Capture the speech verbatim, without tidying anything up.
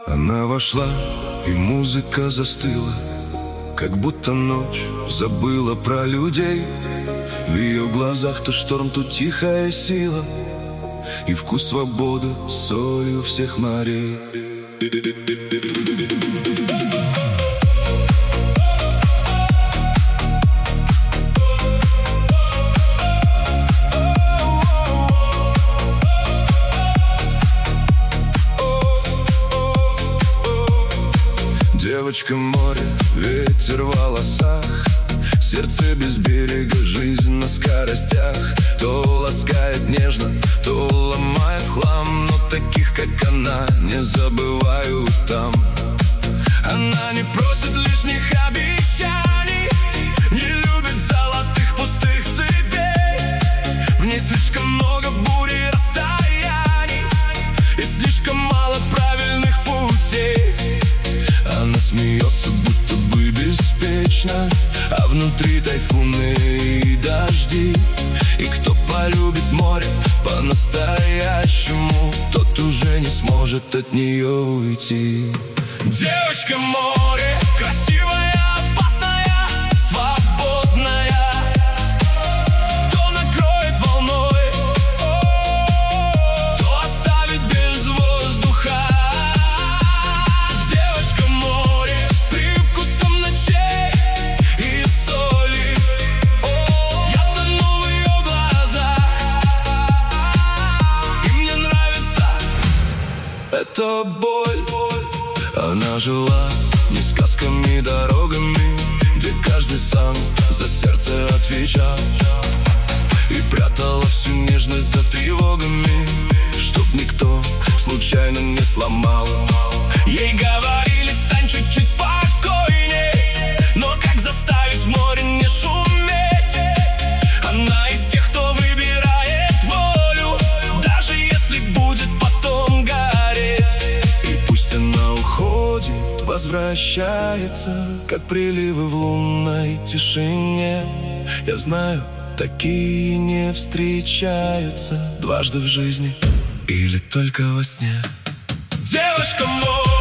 Она вошла, и музыка застыла, как будто ночь забыла про людей. В ее глазах то шторм, то тихая сила, и вкус свободы солью всех морей. Девочка море, ветер в волосах, сердце без берега, жизнь на скоростях. То ласкает нежно, то ломает в хлам, но таких, как она, не забывают там. Она не просит лишних обещаний, не любит золотых пустых цепей. В ней слишком много бурь и расстояний, и слишком мало правильных путей. Она смеется, будто бы беспечно, а внутри тайфуны и дожди. И кто полюбит море по-настоящему, тот уже не сможет от нее уйти. Девочка море, красивая, опасная, свободная, то накроет волной, то оставит без воздуха. Девочка море с привкусом ночей и соли. Я тону в ее глазах, и мне нравится эта боль. Она жила не сказками, дорогами, где каждый сам за сердце отвечал, и прятала всю нежность за тревогами, чтоб никто случайно не сломал. Ей говорили: стань чуть-чуть спокойней, но как заставить море не шуметь? Она из тех, кто выбирает волю, даже если будет потом гореть. И пусть она уходит, возвращается, как приливы в лунной тишине. Я знаю, такие не встречаются дважды в жизни или только во сне. Девушка море.